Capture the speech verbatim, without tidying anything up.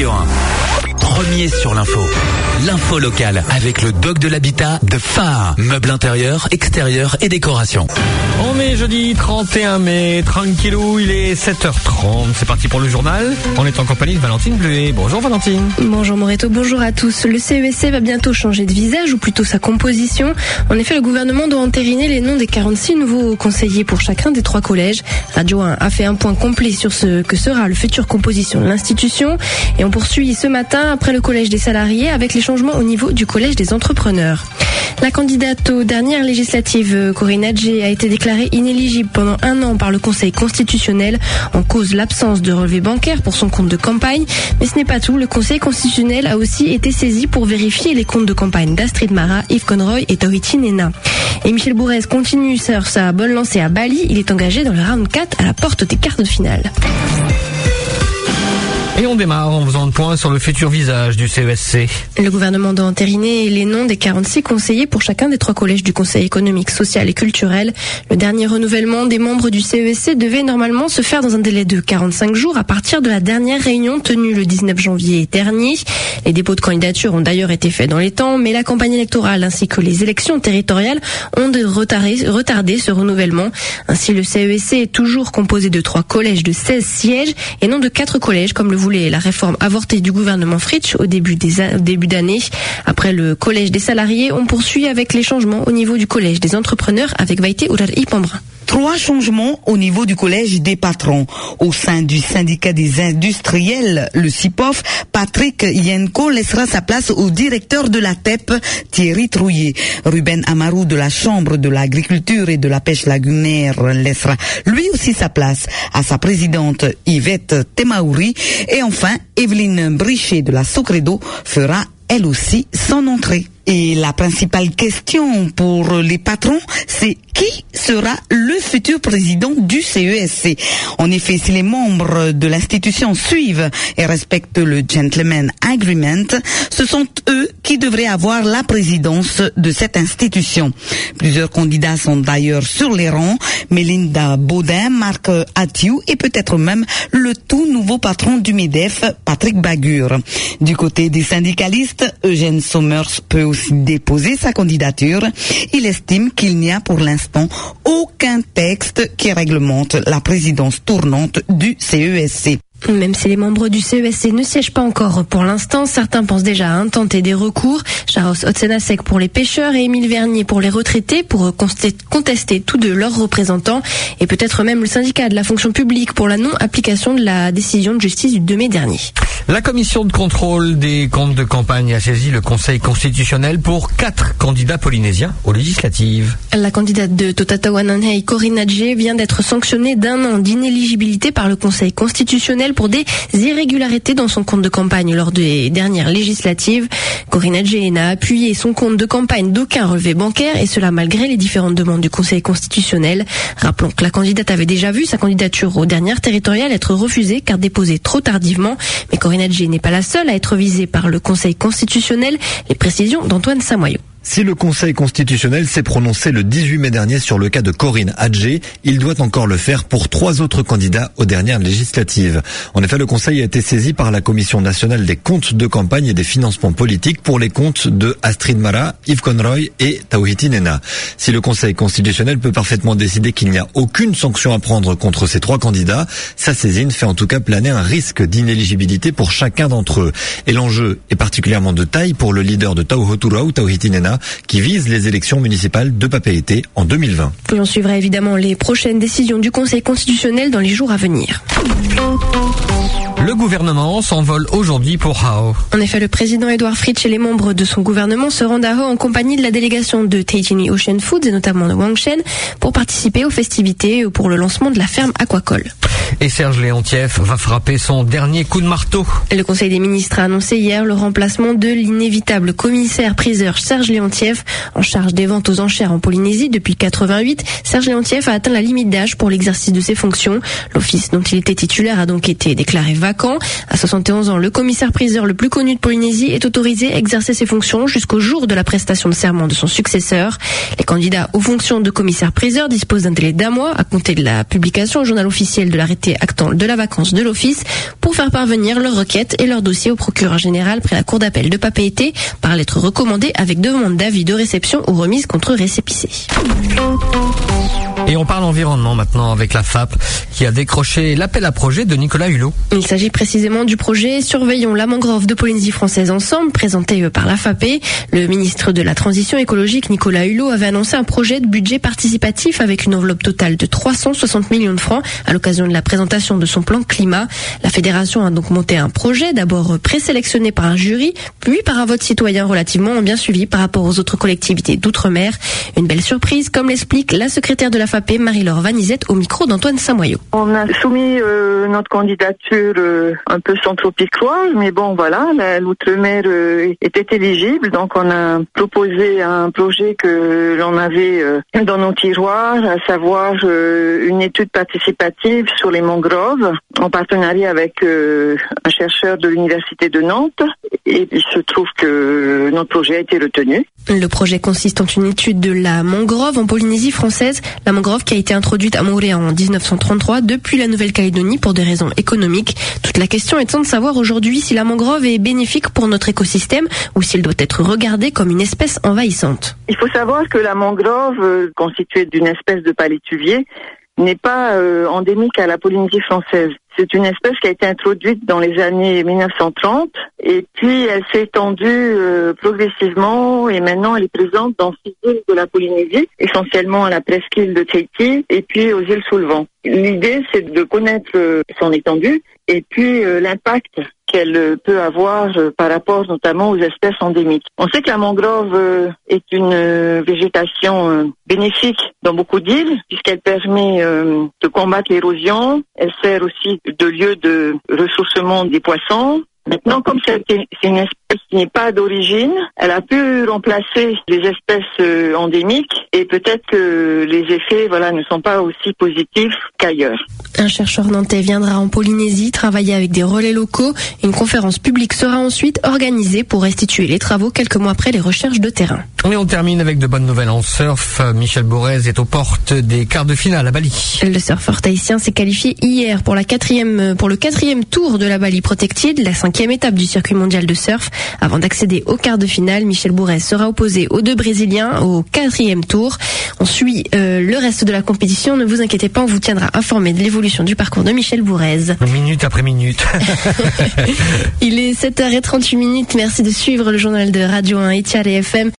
Radio un. Premier sur l'info. L'info locale avec le doc de l'habitat de Phare. Meubles intérieurs, extérieurs et décoration. On est jeudi trente et un mai, tranquillou, il est sept heures trente. C'est parti pour le journal. On est en compagnie de Valentine Bleuet. Bonjour Valentine. Bonjour Moreto, bonjour à tous. Le C E S C va bientôt changer de visage, ou plutôt sa composition. En effet, le gouvernement doit entériner les noms des quarante-six nouveaux conseillers pour chacun des trois collèges. Radio un a fait un point complet sur ce que sera le futur composition de l'institution. Et on poursuit ce matin après le collège des salariés avec les changements au niveau du collège des entrepreneurs. La candidate aux dernières législatives, Corinne Adjé, a été déclarée inéligible pendant un an par le Conseil constitutionnel en cause l'absence de relevé bancaire pour son compte de campagne. Mais ce n'est pas tout. Le Conseil constitutionnel a aussi été saisi pour vérifier les comptes de campagne d'Astrid Mara, Yves Conroy et Tawhiti Nena. Et Michel Bourrez continue sur sa bonne lancée à Bali. Il est engagé dans le round quatre à la porte des quarts de finale. Et on démarre en faisant le point sur le futur visage du C E S C. Le gouvernement doit entériner les noms des quarante-six conseillers pour chacun des trois collèges du Conseil économique, social et culturel. Le dernier renouvellement des membres du C E S C devait normalement se faire dans un délai de quarante-cinq jours à partir de la dernière réunion tenue le dix-neuf janvier dernier. Les dépôts de candidatures ont d'ailleurs été faits dans les temps, mais la campagne électorale ainsi que les élections territoriales ont de retardé, retardé ce renouvellement. Ainsi, le C E S C est toujours composé de trois collèges de seize sièges et non de quatre collèges comme le voulait la réforme avortée du gouvernement Fritsch au début des a- au début d'année. Après le collège des salariés, on poursuit avec les changements au niveau du collège des entrepreneurs avec Vaïté Oudari Pambrin. Trois changements au niveau du collège des patrons. Au sein du syndicat des industriels, le C I P O F, Patrick Yenko laissera sa place au directeur de la T E P, Thierry Trouillet. Ruben Amarou de la Chambre de l'agriculture et de la pêche lagunaire laissera lui aussi sa place à sa présidente Yvette Temaouri. Et enfin, Evelyne Brichet de la Socredo fera elle aussi son entrée. Et la principale question pour les patrons, c'est qui sera le futur président du C E S C. En effet, si les membres de l'institution suivent et respectent le Gentleman Agreement, ce sont eux qui devraient avoir la présidence de cette institution. Plusieurs candidats sont d'ailleurs sur les rangs. Mélinda Baudin, Marc Athiou et peut-être même le tout nouveau patron du MEDEF, Patrick Bagur. Du côté des syndicalistes, Eugène Sommers peut aussi déposer sa candidature. Il estime qu'il n'y a pour l'instant aucun texte qui réglemente la présidence tournante du C E S C. Même si les membres du C E S C ne siègent pas encore pour l'instant, certains pensent déjà à intenter des recours. Charos Otsenasek pour les pêcheurs et Émile Vernier pour les retraités pour contester tous deux leurs représentants et peut-être même le syndicat de la fonction publique pour la non-application de la décision de justice du deux mai dernier. La commission de contrôle des comptes de campagne a saisi le Conseil constitutionnel pour quatre candidats polynésiens aux législatives. La candidate de Totatawananhei, Corinne Adjé, vient d'être sanctionnée d'un an d'inéligibilité par le Conseil constitutionnel pour des irrégularités dans son compte de campagne lors des dernières législatives. Corinne Adjé n'a appuyé son compte de campagne d'aucun relevé bancaire et cela malgré les différentes demandes du Conseil constitutionnel. Rappelons que la candidate avait déjà vu sa candidature aux dernières territoriales être refusée car déposée trop tardivement. Mais Corinne Adjé n'est pas la seule à être visée par le Conseil constitutionnel. Les précisions d'Antoine Samoyo. Si le Conseil constitutionnel s'est prononcé le dix-huit mai dernier sur le cas de Corinne Adjé, il doit encore le faire pour trois autres candidats aux dernières législatives. En effet, le Conseil a été saisi par la Commission nationale des comptes de campagne et des financements politiques pour les comptes de Astrid Mara, Yves Conroy et Tawhiti Nena. Si le Conseil constitutionnel peut parfaitement décider qu'il n'y a aucune sanction à prendre contre ces trois candidats, sa saisine fait en tout cas planer un risque d'inéligibilité pour chacun d'entre eux. Et l'enjeu est particulièrement de taille pour le leader de Tauhoturau, Tawhiti Nena, qui vise les élections municipales de Papeete en deux mille vingt. On suivra évidemment les prochaines décisions du Conseil constitutionnel dans les jours à venir. Le gouvernement s'envole aujourd'hui pour Hao. En effet, le président Edouard Fritsch et les membres de son gouvernement se rendent à Hao en compagnie de la délégation de Tahitini Ocean Foods et notamment de Wang Shen pour participer aux festivités pour le lancement de la ferme aquacole. Et Serge Léontief va frapper son dernier coup de marteau. Le Conseil des ministres a annoncé hier le remplacement de l'inévitable commissaire-priseur Serge Léontief en charge des ventes aux enchères en Polynésie depuis quatre-vingt-huit. Serge Léontief a atteint la limite d'âge pour l'exercice de ses fonctions. L'office dont il était titulaire a donc été déclaré vacant. vacant. À soixante et onze ans, le commissaire-priseur le plus connu de Polynésie est autorisé à exercer ses fonctions jusqu'au jour de la prestation de serment de son successeur. Les candidats aux fonctions de commissaire-priseur disposent d'un délai d'un mois à compter de la publication au journal officiel de l'arrêté actant de la vacance de l'office pour faire parvenir leurs requêtes et leurs dossiers au procureur général près la cour d'appel de Papeete par lettre recommandée avec demande d'avis de réception ou remise contre récépissé. Et on parle environnement maintenant avec la F A P qui a décroché l'appel à projet de Nicolas Hulot. Il s'agit précisément du projet Surveillons la mangrove de Polynésie française ensemble, présenté par la F A P. Le ministre de la Transition écologique Nicolas Hulot avait annoncé un projet de budget participatif avec une enveloppe totale de trois cent soixante millions de francs à l'occasion de la présentation de son plan climat. La fédération a donc monté un projet, d'abord présélectionné par un jury, puis par un vote citoyen relativement bien suivi par rapport aux autres collectivités d'outre-mer. Une belle surprise, comme l'explique la secrétaire de la F A P, Marie-Laure Vanizette, au micro d'Antoine Samoyau. On a soumis euh, notre candidature euh, un peu centro-piquoise, mais bon voilà, la, l'outre-mer euh, était éligible, donc on a proposé un projet que l'on avait euh, dans nos tiroirs, à savoir euh, une étude participative sur les mangroves, en partenariat avec euh, un chercheur de l'université de Nantes, et il se trouve que notre projet a été retenu. Le projet consiste en une étude de la mangrove en Polynésie française, la mangrove qui a été introduite à Moorea en dix-neuf cent trente-trois depuis la Nouvelle-Calédonie pour des raisons économiques. Toute la question étant de savoir aujourd'hui si la mangrove est bénéfique pour notre écosystème ou s'il doit être regardé comme une espèce envahissante. Il faut savoir que la mangrove, euh, constituée d'une espèce de palétuvier, n'est pas euh, endémique à la Polynésie française. C'est une espèce qui a été introduite dans les années mille neuf cent trente et puis elle s'est étendue euh, progressivement et maintenant elle est présente dans six îles de la Polynésie, essentiellement à la presqu'île de Tahiti et puis aux îles sous le vent. L'idée c'est de connaître euh, son étendue et puis euh, l'impact qu'elle peut avoir euh, par rapport notamment aux espèces endémiques. On sait que la mangrove euh, est une euh, végétation euh, bénéfique dans beaucoup d'îles puisqu'elle permet euh, de combattre l'érosion, elle sert aussi de lieu de ressourcement des poissons. Maintenant, comme c'est une espèce qui n'est pas d'origine, elle a pu remplacer les espèces euh, endémiques et peut-être que les effets voilà, ne sont pas aussi positifs qu'ailleurs. Un chercheur nantais viendra en Polynésie travailler avec des relais locaux. Une conférence publique sera ensuite organisée pour restituer les travaux quelques mois après les recherches de terrain. Et on termine avec de bonnes nouvelles en surf. Michel Bourrez est aux portes des quarts de finale à Bali. Le surfeur tahitien s'est qualifié hier pour la quatrième, pour le quatrième tour de la Bali Protected, la cinquième étape du circuit mondial de surf. Avant d'accéder au quart de finale, Michel Bourrez sera opposé aux deux Brésiliens au quatrième tour. On suit euh, le reste de la compétition. Ne vous inquiétez pas, on vous tiendra informé de l'évolution du parcours de Michel Bourrez. Minute après minute. Il est sept heures trente-huit minutes. Merci de suivre le journal de Radio un et Tiare F M.